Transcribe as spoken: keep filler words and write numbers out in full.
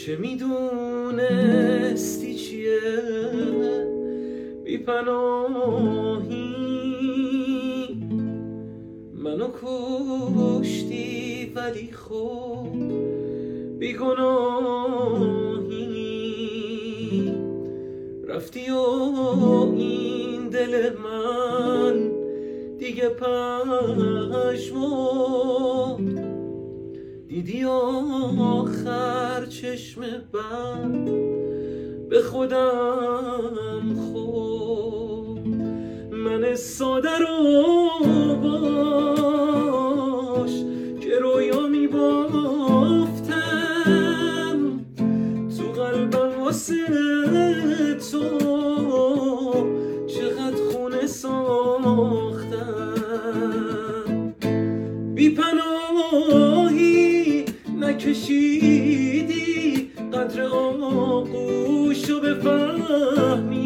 چه میدونستی چیه بی پناهی، منو کشتی ولی خب بی گناهی. رفتی و این دل من دیگه پشمرد، دیدی آخر چشم بد به خودم خورد. من ساده رو باش که رویا میبافتم، تو قلبم واسه تو چقدر خونه ساختم. بی پناهی نکشیدی قدر آغوشو بفهمی،